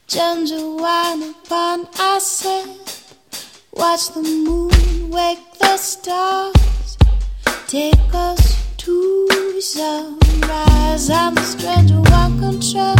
Change a wine upon our set. Watch the moon wake the stars. Take us to sunrise. I'm the stranger, one control.